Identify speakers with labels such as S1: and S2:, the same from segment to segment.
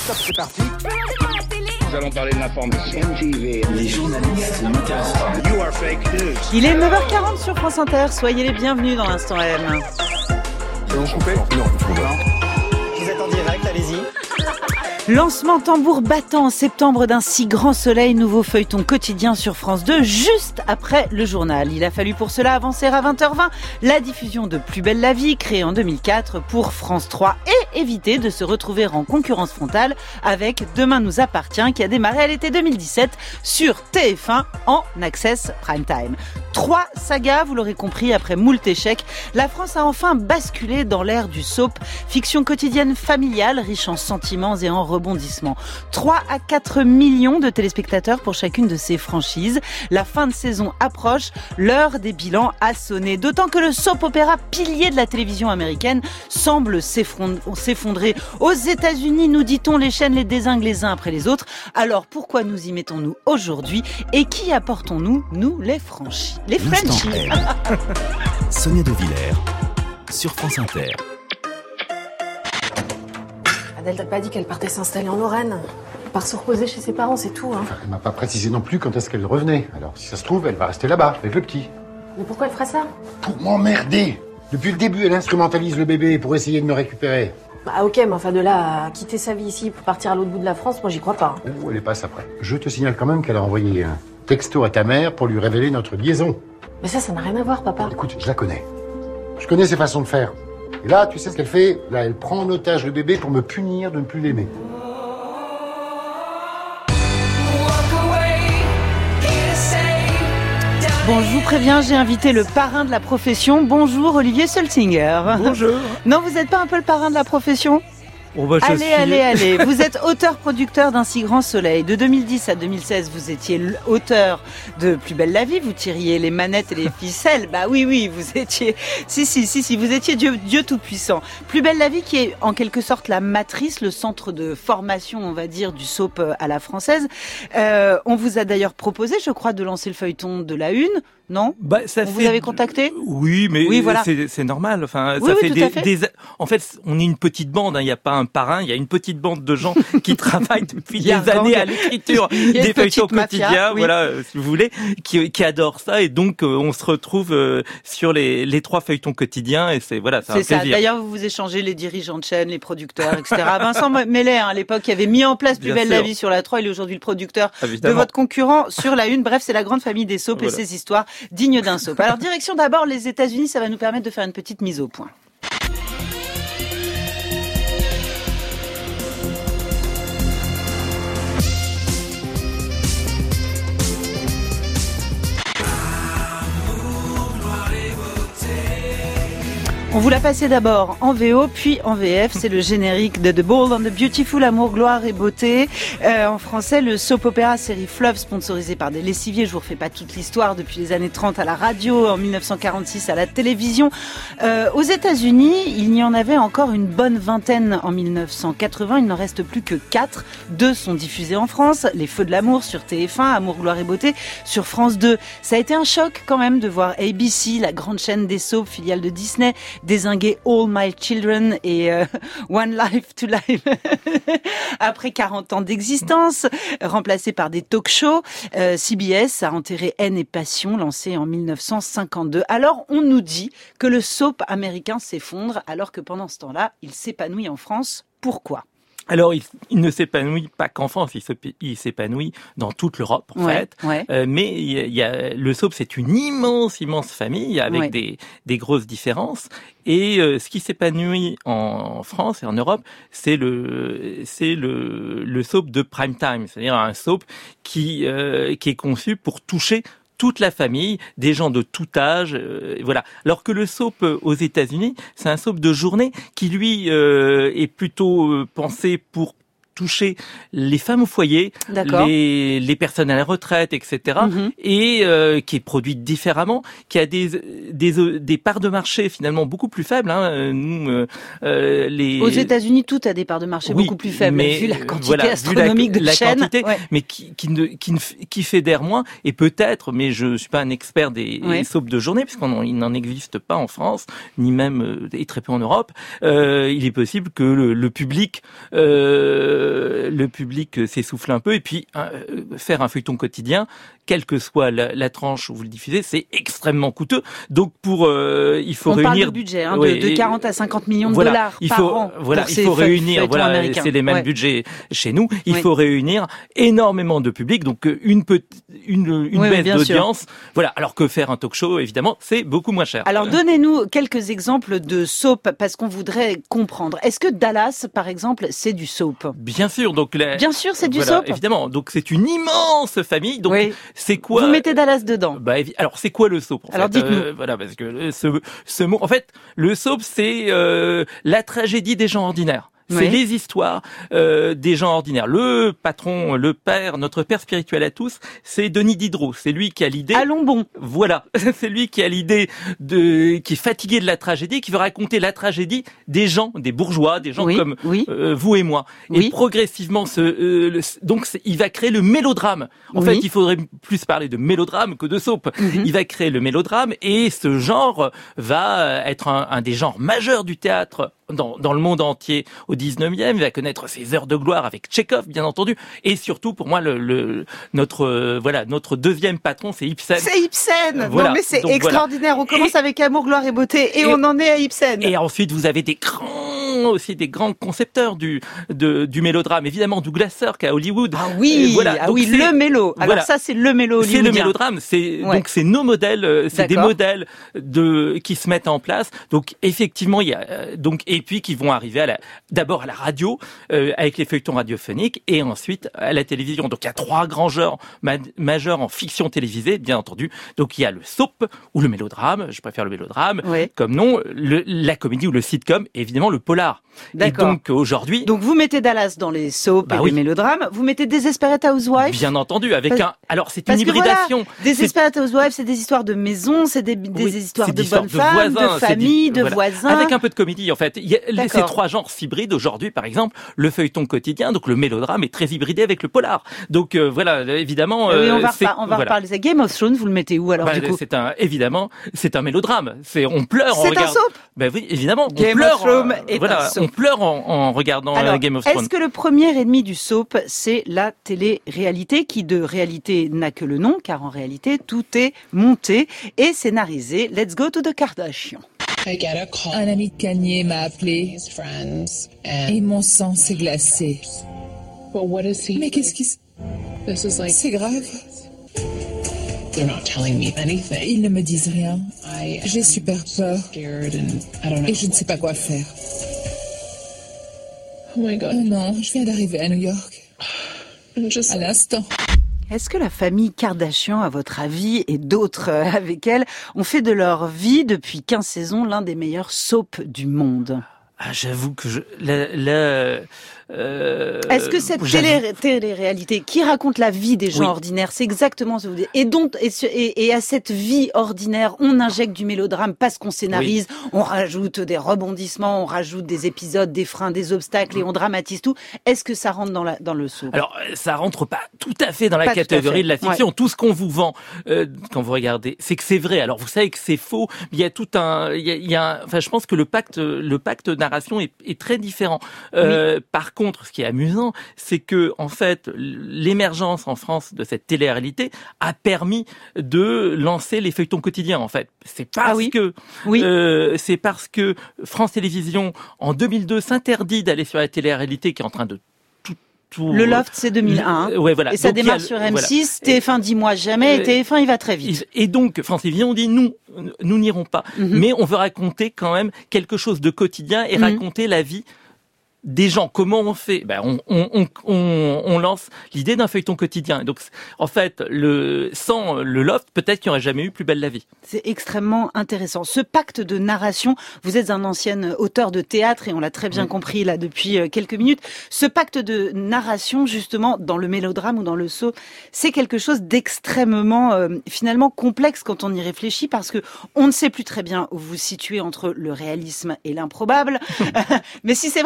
S1: Stop, c'est parti.
S2: Nous allons parler de l'information.
S3: MTV, les journalistes m'intéressent pas.
S2: You are fake news.
S4: Il est 9h40 sur France Inter, soyez les bienvenus dans l'Instant M.
S1: On coupait ? Non,
S5: Vous êtes en direct, allez-y.
S4: Lancement tambour battant en septembre d'un si grand soleil, nouveau feuilleton quotidien sur France 2, juste après le journal. Il a fallu pour cela avancer à 20h20 la diffusion de Plus belle la vie, créée en 2004 pour France 3, et éviter de se retrouver en concurrence frontale avec Demain nous appartient, qui a démarré à l'été 2017 sur TF1 en Access Prime Time. 3 sagas, vous l'aurez compris, après moult échecs, la France a enfin basculé dans l'ère du soap, fiction quotidienne familiale, riche en sentiments et en rebondissements. 3 à 4 millions de téléspectateurs pour chacune de ces franchises. La fin de saison approche, l'heure des bilans a sonné. D'autant que le soap opéra, pilier de la télévision américaine, semble s'effondrer. Aux États-Unis, nous dit-on, les chaînes les dézinguent les uns après les autres. Alors pourquoi nous y mettons-nous aujourd'hui et qui apportons-nous, nous, les Frenchies?
S6: Sonia De Villers sur France Inter.
S7: Adèle t'a pas dit qu'elle partait s'installer en Lorraine. Elle part se reposer chez ses parents, c'est tout. Hein.
S8: Elle m'a pas précisé non plus quand est-ce qu'elle revenait. Alors, si ça se trouve, elle va rester là-bas, avec le petit.
S7: Mais pourquoi elle ferait ça?
S8: Pour m'emmerder. Depuis le début, elle instrumentalise le bébé pour essayer de me récupérer.
S7: Bah ok, mais enfin de là à quitter sa vie ici pour partir à l'autre bout de la France, moi j'y crois pas.
S8: Oh, elle est passe après. Je te signale quand même qu'elle a envoyé un texto à ta mère pour lui révéler notre liaison.
S7: Mais ça n'a rien à voir, papa.
S8: Écoute, je la connais. Je connais ses façons de faire. Et là, tu sais ce qu'elle fait? Là, elle prend en otage le bébé pour me punir de ne plus l'aimer.
S4: Bon, je vous préviens, j'ai invité le parrain de la profession. Bonjour, Olivier Sulzinger.
S9: Bonjour.
S4: Non, vous n'êtes pas un peu le parrain de la profession ?
S9: Oh bah,
S4: Allez. Vous êtes auteur-producteur d'un si grand soleil. De 2010 à 2016, vous étiez l'auteur de Plus belle la vie. Vous tiriez les manettes et les ficelles. Bah oui, vous étiez... Si, vous étiez Dieu tout-puissant. Plus belle la vie qui est en quelque sorte la matrice, le centre de formation, on va dire, du soap à la française. On vous a d'ailleurs proposé, je crois, de lancer le feuilleton de la Une. Non? Vous avez contacté?
S9: Oui, mais
S4: oui, voilà.
S9: c'est normal. Enfin,
S4: oui,
S9: ça
S4: oui,
S9: fait des. En fait, on est une petite bande. Il n'y a pas un parrain. Il y a une petite bande de gens qui travaillent depuis des années à l'écriture des feuilletons quotidiens. Oui. Voilà, si vous voulez, qui adorent ça. Et donc, on se retrouve sur les 3 feuilletons quotidiens. Et c'est un plaisir.
S4: D'ailleurs, vous échangez les dirigeants de chaîne, les producteurs, etc. Vincent Mellet, à l'époque, qui avait mis en place Plus belle la vie sur la 3, il est aujourd'hui le producteur de votre concurrent sur la Une. Bref, c'est la grande famille des soaps et ses histoires dignes d'un soap. Alors, direction d'abord les États-Unis, ça va nous permettre de faire une petite mise au point. On vous l'a passé d'abord en VO, puis en VF. C'est le générique de The Bold and the Beautiful, Amour, gloire et beauté. En français, le soap opéra série Fleuve, sponsorisé par des lessiviers. Je vous refais pas toute l'histoire, depuis les années 30 à la radio, en 1946 à la télévision. Aux États-Unis, il y en avait encore une bonne vingtaine en 1980. Il n'en reste plus que 4. 2 sont diffusés en France. Les Feux de l'amour sur TF1, Amour, gloire et beauté sur France 2. Ça a été un choc quand même de voir ABC, la grande chaîne des soaps, filiale de Disney, dézinguer All My Children et One Life to Life après 40 ans d'existence, remplacé par des talk-shows. CBS a enterré Haine et Passion, lancé en 1952. Alors, on nous dit que le soap américain s'effondre, alors que pendant ce temps-là, il s'épanouit en France. Pourquoi ?
S9: Alors, il ne s'épanouit pas qu'en France, il s'épanouit dans toute l'Europe, en fait.
S4: Ouais.
S9: Mais le soap, c'est une immense famille avec des grosses différences. Et ce qui s'épanouit en France et en Europe, c'est le soap de prime time, c'est-à-dire un soap qui est conçu pour toucher toute la famille, des gens de tout âge, voilà. Alors que le soap aux États-Unis, c'est un soap de journée qui lui est plutôt pensé pour toucher les femmes au foyer, les personnes à la retraite, etc. Et qui est produit différemment, qui a des parts de marché finalement beaucoup plus faibles.
S4: Aux États-Unis, tout a des parts de marché beaucoup plus faibles, mais vu la quantité astronomique de chaînes,
S9: quantité, mais qui fédère moins. Et peut-être, mais je suis pas un expert des soaps de journée, puisqu'il n'en existe pas en France, ni même et très peu en Europe. Il est possible que le public le public s'essouffle un peu. Et puis, faire un feuilleton quotidien, quelle que soit la tranche où vous le diffusez, c'est extrêmement coûteux. Donc, il faut réunir...
S4: On parle de budget, de 40 à 50 millions de dollars par an.
S9: Voilà, il faut réunir, c'est les mêmes budgets chez nous. Il faut réunir énormément de public, donc une baisse d'audience. Voilà, alors que faire un talk-show, évidemment, c'est beaucoup moins cher.
S4: Alors, donnez-nous quelques exemples de soap, parce qu'on voudrait comprendre. Est-ce que Dallas, par exemple, c'est du soap?
S9: Bien sûr,
S4: bien sûr, c'est du soap.
S9: Évidemment, donc c'est une immense famille. Donc c'est quoi?
S4: Vous mettez Dallas dedans.
S9: Alors c'est quoi le soap?
S4: Alors dites-nous.
S9: Voilà, parce que ce mot, en fait, le soap, c'est la tragédie des gens ordinaires. C'est les histoires des gens ordinaires. Le patron, le père, notre père spirituel à tous, c'est Denis Diderot. C'est lui qui a l'idée.
S4: Allons bon.
S9: Voilà, c'est lui qui a l'idée qui est fatigué de la tragédie, qui veut raconter la tragédie des gens, des bourgeois, des gens comme vous et moi. Et progressivement, donc il va créer le mélodrame. En fait, il faudrait plus parler de mélodrame que de soap. Il va créer le mélodrame et ce genre va être un des genres majeurs du théâtre dans le monde entier au 19e, il va connaître ses heures de gloire avec Tchekhov, bien entendu, et surtout pour moi notre deuxième patron, c'est Ibsen.
S4: C'est Ibsen. Voilà. Non mais c'est extraordinaire. On commence avec Amour, gloire et beauté et on en est à Ibsen.
S9: Et ensuite vous avez des grands concepteurs du mélodrame, évidemment Douglas Sirk à Hollywood.
S4: Le mélo. Alors ça c'est le mélo hollywoodien.
S9: C'est le mélodrame, donc c'est nos modèles, c'est des modèles qui se mettent en place. Donc effectivement il y a et puis qui vont arriver d'abord à la radio avec les feuilletons radiophoniques et ensuite à la télévision. Donc il y a 3 grands genres majeurs en fiction télévisée, bien entendu. Donc il y a le soap ou le mélodrame, je préfère le mélodrame comme nom, la comédie ou le sitcom, et évidemment le polar.
S4: D'accord.
S9: Et donc aujourd'hui...
S4: Donc vous mettez Dallas dans les soaps et les mélodrames, vous mettez Desperate Housewives.
S9: Bien entendu, alors c'est une hybridation.
S4: Voilà, Desperate Housewives, c'est des histoires de maison, c'est des histoires de bonnes femmes, de famille, de voisins.
S9: Avec un peu de comédie en fait. Ces 3 genres s'hybrident aujourd'hui, par exemple, le feuilleton quotidien, donc le mélodrame est très hybridé avec le polar. Donc évidemment...
S4: on va reparler de Game of Thrones, vous le mettez où alors du coup?
S9: Évidemment, c'est un mélodrame. On pleure en regardant...
S4: C'est un soap?
S9: Oui, évidemment,
S4: Game of Thrones est un soap.
S9: On pleure en regardant Game of Thrones.
S4: Est-ce que le premier ennemi du soap, c'est la télé-réalité, qui de réalité n'a que le nom, car en réalité, tout est monté et scénarisé. Let's go to the Kardashians.
S10: Un ami de Kanye m'a appelé et mon sang s'est glacé. Mais qu'est-ce qui c'est grave. Ils ne me disent rien. J'ai super peur et je ne sais pas quoi faire. Oh non, je viens d'arriver à New York. À l'instant.
S4: Est-ce que la famille Kardashian, à votre avis, et d'autres avec elle, ont fait de leur vie, depuis 15 saisons, l'un des meilleurs soaps du monde?
S9: J'avoue que
S4: est-ce que cette télé-réalité qui raconte la vie des gens ordinaires, c'est exactement ce que vous dites, et à cette vie ordinaire, on injecte du mélodrame parce qu'on scénarise, on rajoute des rebondissements, on rajoute des épisodes, des freins, des obstacles et on dramatise tout. Est-ce que ça rentre dans le soap?
S9: Alors, ça rentre pas tout à fait dans la catégorie de la fiction. Tout ce qu'on vous vend quand vous regardez, c'est que c'est vrai. Alors, vous savez que c'est faux. Il y a tout je pense que le pacte narration est très différent. Par contre, ce qui est amusant, c'est que en fait, l'émergence en France de cette télé-réalité a permis de lancer les feuilletons quotidiens. En fait, c'est parce que France Télévisions en 2002 s'interdit d'aller sur la télé-réalité qui est en train de
S4: Le Loft, c'est 2001. Et ça démarre sur M6, TF1 dit moi jamais, et TF1 il va très vite.
S9: Et donc, France Télévisions dit nous n'irons pas. Mais on veut raconter quand même quelque chose de quotidien et raconter la vie des gens. Comment on fait? On lance l'idée d'un feuilleton quotidien. Donc, en fait, sans le Loft, peut-être qu'il n'y aurait jamais eu Plus belle la vie.
S4: C'est extrêmement intéressant. Ce pacte de narration, vous êtes un ancien auteur de théâtre et on l'a très bien compris là depuis quelques minutes. Ce pacte de narration, justement, dans le mélodrame ou dans le soap, c'est quelque chose d'extrêmement, finalement, complexe quand on y réfléchit parce que on ne sait plus très bien où vous situez entre le réalisme et l'improbable. Mais si c'est vrai,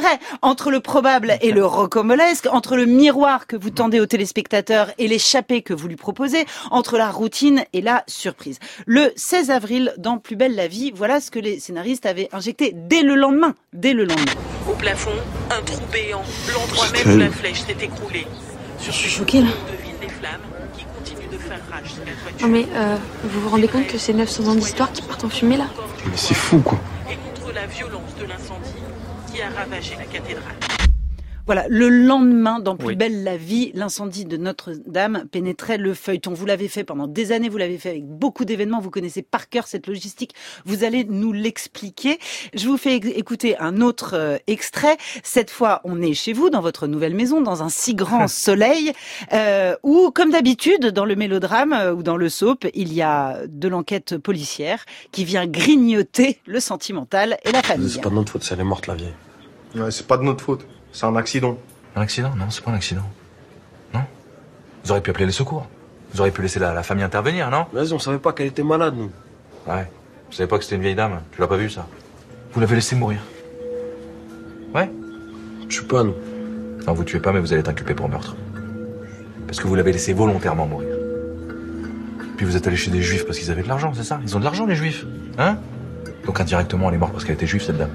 S4: Entre le probable et le rocambolesque, entre le miroir que vous tendez au téléspectateur et l'échappée que vous lui proposez, entre la routine et la surprise. Le 16 avril, dans Plus belle la vie, voilà ce que les scénaristes avaient injecté dès le lendemain.
S11: Au plafond, un trou béant, l'endroit même où la flèche s'est écroulée.
S7: Je suis choquée là.
S11: Devine les flammes qui continuent de faire rage sur la toiture.
S7: Non mais vous vous rendez compte que c'est 900 ans d'histoire qui partent en fumée là?
S1: Mais c'est fou, quoi.
S11: Et contre la violence de l'incendie qui a ravagé la cathédrale.
S4: Voilà, le lendemain, dans Plus belle la vie, l'incendie de Notre-Dame pénétrait le feuilleton. Vous l'avez fait pendant des années, vous l'avez fait avec beaucoup d'événements, vous connaissez par cœur cette logistique, vous allez nous l'expliquer. Je vous fais écouter un autre extrait. Cette fois, on est chez vous, dans votre nouvelle maison, dans un si grand soleil, où, comme d'habitude, dans le mélodrame ou dans le soap, il y a de l'enquête policière qui vient grignoter le sentimental et la famille.
S12: C'est pas de notre faute, elle est morte, la vieille.
S1: Ouais, c'est pas de notre faute. C'est un accident.
S12: Un accident? Non, c'est pas un accident. Non? Vous auriez pu appeler les secours. Vous auriez pu laisser la famille intervenir, non?
S1: Vas-y, on savait pas qu'elle était malade, nous.
S12: Ouais. Vous savez pas que c'était une vieille dame? Tu l'as pas vu, ça? Vous l'avez laissée mourir. Ouais?
S1: Je sais pas, nous.
S12: Non, vous tuez pas, mais vous allez être inculpé pour meurtre. Parce que vous l'avez laissée volontairement mourir. Puis vous êtes allé chez des juifs parce qu'ils avaient de l'argent, c'est ça? Ils ont de l'argent, les juifs. Hein? Donc indirectement, elle est morte parce qu'elle était juive, cette dame.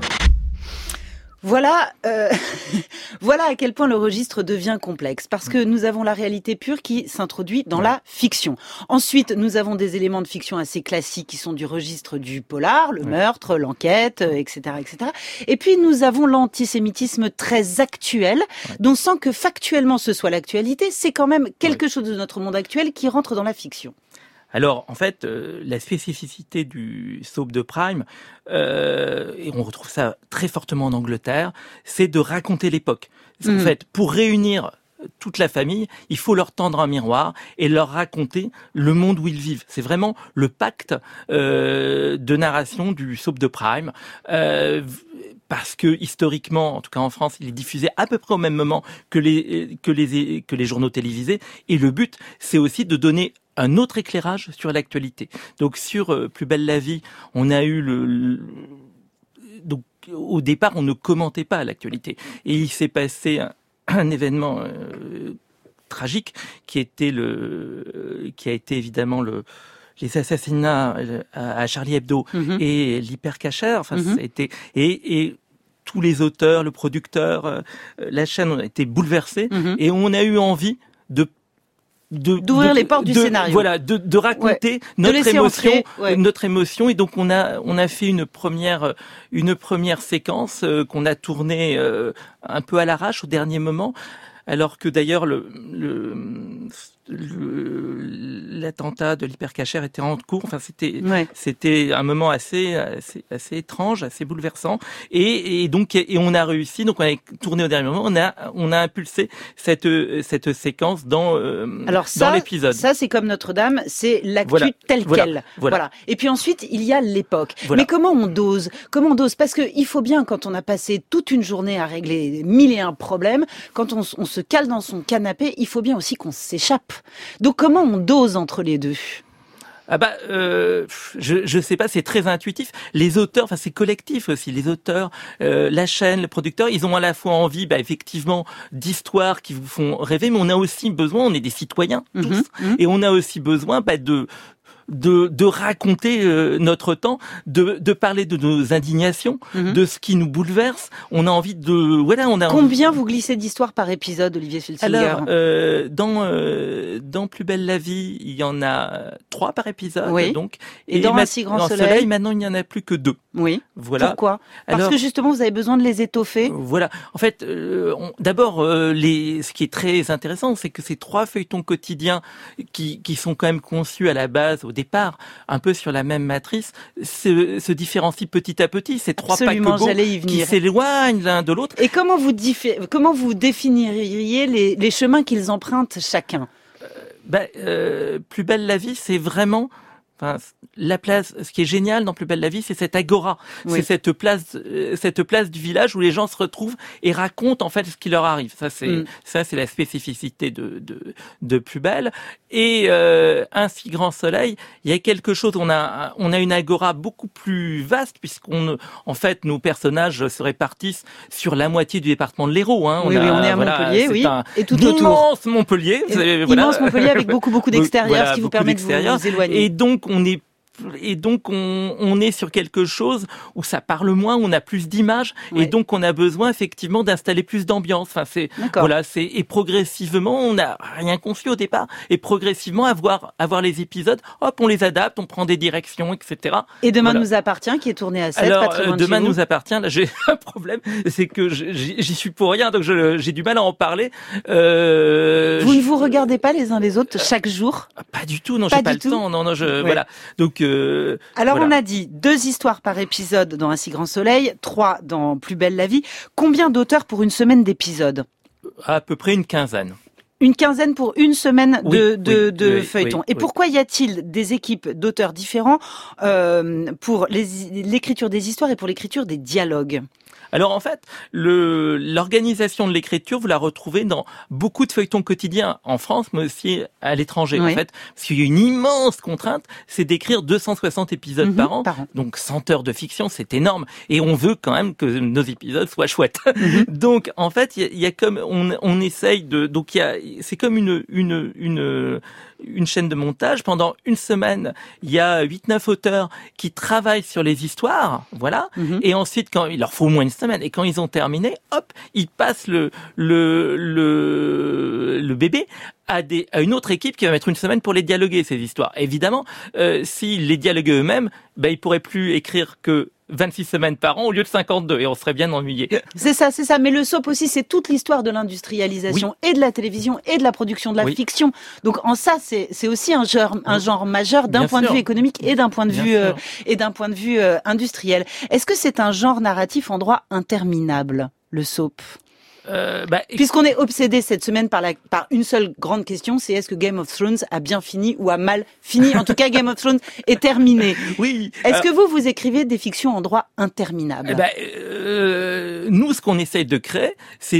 S4: Voilà, voilà à quel point le registre devient complexe, parce que nous avons la réalité pure qui s'introduit dans la fiction. Ensuite, nous avons des éléments de fiction assez classiques qui sont du registre du polar, le meurtre, l'enquête, etc., etc. Et puis nous avons l'antisémitisme très actuel, dont sans que factuellement ce soit l'actualité, c'est quand même quelque chose de notre monde actuel qui rentre dans la fiction.
S9: Alors, en fait, la spécificité du soap de Prime, et on retrouve ça très fortement en Angleterre, c'est de raconter l'époque. En fait, pour réunir toute la famille, il faut leur tendre un miroir et leur raconter le monde où ils vivent. C'est vraiment le pacte de narration du soap de Prime. Parce que historiquement, en tout cas en France, il est diffusé à peu près au même moment que les journaux télévisés. Et le but, c'est aussi de donner un autre éclairage sur l'actualité. Donc sur Plus belle la vie, on a eu donc au départ, on ne commentait pas l'actualité. Et il s'est passé un événement tragique qui a été évidemment les assassinats à Charlie Hebdo et l'hypercachère. Enfin, ça a été et tous les auteurs, le producteur, la chaîne ont été bouleversés et on a eu envie d'ouvrir
S4: les portes du scénario.
S9: Voilà, de raconter notre émotion. Et donc on a fait une première séquence qu'on a tournée un peu à l'arrache au dernier moment, alors que d'ailleurs l'attentat de l'hypercachère était en cours. Enfin, c'était un moment assez étrange, assez bouleversant. Et donc on a réussi. Donc on a tourné au dernier moment. On a impulsé cette séquence dans l'épisode.
S4: Ça, c'est comme Notre-Dame, c'est l'actu telle quelle. Voilà. Et puis ensuite, il y a l'époque. Voilà. Mais comment on dose? Parce que il faut bien, quand on a passé toute une journée à régler 1001 problèmes, quand on se cale dans son canapé, il faut bien aussi qu'on s'échappe. Donc comment on dose entre les deux?
S9: Je sais pas, c'est très intuitif. Les auteurs, enfin c'est collectif aussi. Les auteurs, la chaîne, les producteurs, ils ont à la fois envie, effectivement, d'histoires qui vous font rêver, mais on a aussi besoin, on est des citoyens tous, et on a aussi besoin de raconter notre temps, de parler de nos indignations, de ce qui nous bouleverse. On a envie
S4: Combien vous glissez d'histoires par épisode, Olivier Fulsinger?
S9: Alors, dans Plus belle la vie, il y en a 3 par épisode.
S4: Oui.
S9: Donc,
S4: et dans Un si grand soleil,
S9: maintenant, il n'y en a plus que 2.
S4: Oui.
S9: Voilà.
S4: Pourquoi? Parce que justement, vous avez besoin de les étoffer.
S9: Voilà. En fait, d'abord, ce qui est très intéressant, c'est que ces 3 feuilletons quotidiens qui sont quand même conçus à la base, au départ, un peu sur la même matrice, se différencient petit à petit. Ces 3 paquebots qui s'éloignent l'un de l'autre.
S4: Et comment vous définiriez les chemins qu'ils empruntent chacun?
S9: Plus belle la vie, c'est vraiment Enfin, la place, ce qui est génial dans Plus belle la vie, c'est cette agora, c'est cette place du village où les gens se retrouvent et racontent en fait ce qui leur arrive. Ça c'est la spécificité de Plus belle. Et Un si grand soleil, il y a quelque chose. On a une agora beaucoup plus vaste en fait, nos personnages se répartissent sur la moitié du département de l'Hérault. Hein.
S4: On est à Montpellier, et tout autour.
S9: Immense Montpellier.
S4: Immense Montpellier avec beaucoup d'extérieur, ce qui vous permet de vous éloigner.
S9: Et donc on est sur quelque chose où ça parle moins, où on a plus d'images, et donc on a besoin effectivement d'installer plus d'ambiance. Enfin, et progressivement, on n'a rien conçu au départ, et progressivement avoir les épisodes, hop, on les adapte, on prend des directions, etc.
S4: Et Demain nous appartient, qui est tourné à 7,
S9: Alors,
S4: pas très loin de
S9: Demain
S4: chez vous.
S9: nous appartient, là j'ai un problème, c'est que j'y suis pour rien, donc j'ai du mal à en parler.
S4: Vous ne vous regardez pas les uns les autres chaque jour?
S9: Pas du tout, non, j'ai pas le temps, voilà. Donc
S4: alors on a dit 2 histoires par épisode dans Un si grand soleil, 3 dans Plus belle la vie. Combien d'auteurs pour une semaine d'épisodes?
S9: À peu près une quinzaine.
S4: Une quinzaine pour une semaine de feuilleton.
S9: Oui,
S4: et pourquoi y a-t-il des équipes d'auteurs différents pour l'écriture des histoires et pour l'écriture des dialogues?
S9: Alors en fait, l'organisation de l'écriture, vous la retrouvez dans beaucoup de feuilletons quotidiens en France, mais aussi à l'étranger. En fait, parce qu'il y a une immense contrainte, c'est d'écrire 260 épisodes par an. Donc 100 heures de fiction, c'est énorme. Et on veut quand même que nos épisodes soient chouettes. Donc en fait, il y a comme on essaye de. Donc c'est comme une chaîne de montage. Pendant une semaine, il y a 8-9 auteurs qui travaillent sur les histoires, voilà. Et ensuite, quand il leur faut au moins une semaine, et quand ils ont terminé, hop, ils passent le bébé à une autre équipe qui va mettre une semaine pour les dialoguer, ces histoires. Évidemment, s'ils les dialoguaient eux-mêmes, ils pourraient plus écrire que 26 semaines par an au lieu de 52, et on serait bien ennuyé.
S4: C'est ça. Mais le soap aussi, c'est toute l'histoire de l'industrialisation et de la télévision et de la production de la fiction. Donc en ça, c'est aussi un genre majeur d'un point de vue économique et d'un point de vue industriel. Est-ce que c'est un genre narratif en droit interminable, le soap? Puisqu'on est obsédé cette semaine par une seule grande question, c'est est-ce que Game of Thrones a bien fini ou a mal fini? En tout cas, Game of Thrones est terminé.
S9: Oui.
S4: Est-ce que vous écrivez des fictions en droit interminable?
S9: Nous, ce qu'on essaye de créer, c'est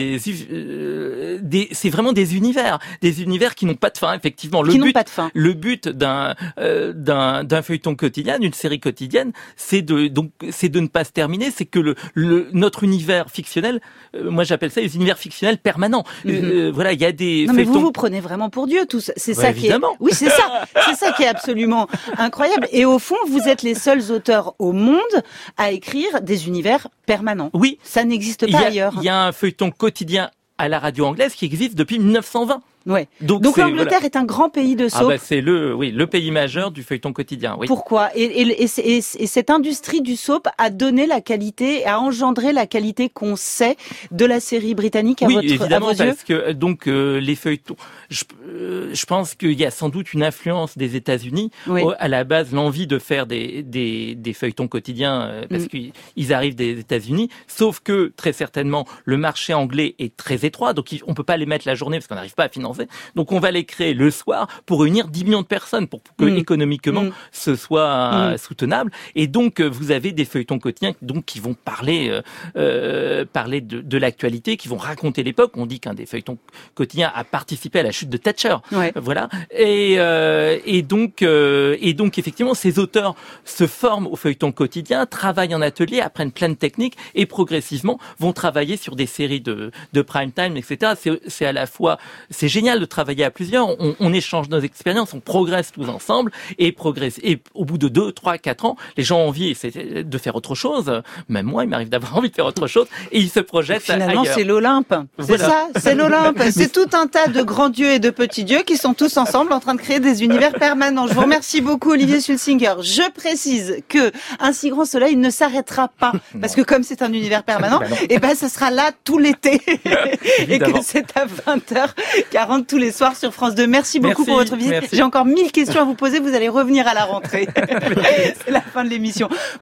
S9: c'est vraiment des univers qui n'ont pas de fin. Effectivement, le but d'un feuilleton quotidien, d'une série quotidienne, c'est de ne pas se terminer. C'est que notre univers fictionnel, moi j'appelle ça les univers fictionnels permanents. Voilà, il y a des
S4: mais vous prenez vraiment pour Dieu tous. C'est ça
S9: évidemment.
S4: Oui, c'est ça. C'est ça qui est absolument incroyable. Et au fond, vous êtes les seuls auteurs au monde à écrire des univers permanents.
S9: Oui.
S4: Ça n'existe pas ailleurs.
S9: Il y a un feuilleton quotidien à la radio anglaise qui existe depuis 1920.
S4: Ouais. Donc l'Angleterre est un grand pays de soap.
S9: C'est le pays majeur du feuilleton quotidien. Oui.
S4: Pourquoi? Et cette industrie du soap a donné la qualité, a engendré la qualité qu'on sait de la série britannique à vos yeux?
S9: Parce que les feuilletons, je pense qu'il y a sans doute une influence des États-Unis. À la base, l'envie de faire des feuilletons quotidiens parce qu'ils arrivent des États-Unis. Sauf que très certainement le marché anglais est très étroit, donc on peut pas les mettre la journée parce qu'on n'arrive pas à financer. Donc on va les créer le soir pour réunir 10 millions de personnes pour que économiquement ce soit soutenable. Et donc vous avez des feuilletons quotidiens qui vont parler de l'actualité, qui vont raconter l'époque. On dit qu'un des feuilletons quotidiens a participé à la chute de Thatcher. Voilà. Et donc effectivement ces auteurs se forment au feuilleton quotidien, travaillent en atelier, apprennent plein de techniques et progressivement vont travailler sur des séries de prime time, etc. C'est à la fois génial de travailler à plusieurs, on échange nos expériences, on progresse tous ensemble et au bout de 2, 3, 4 ans, les gens ont envie de faire autre chose. Même moi, il m'arrive d'avoir envie de faire autre chose et ils se projettent
S4: finalement,
S9: ailleurs.
S4: C'est l'Olympe. C'est ça, c'est l'Olympe. C'est tout un tas de grands dieux et de petits dieux qui sont tous ensemble en train de créer des univers permanents. Je vous remercie beaucoup, Olivier Sulsinger. Je précise que Un si grand soleil ne s'arrêtera pas parce que comme c'est un univers permanent, ça sera là tout l'été et que c'est à 20h40 tous les soirs sur France 2. Merci beaucoup pour votre visite. J'ai encore 1000 questions à vous poser. Vous allez revenir à la rentrée. C'est la fin de l'émission.